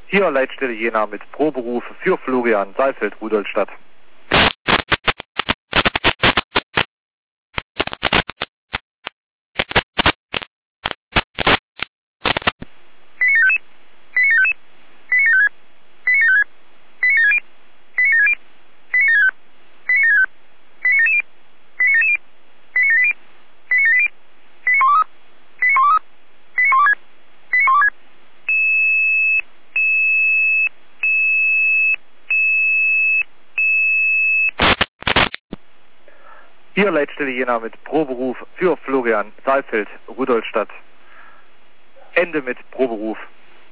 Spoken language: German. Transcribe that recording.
Hier Leitstelle Jena mit Proberuf für Florian Saalfeld, Rudolstadt. Hier Leitstelle Jena mit Proberuf für Florian Saalfeld, Rudolstadt. Ende mit Proberuf.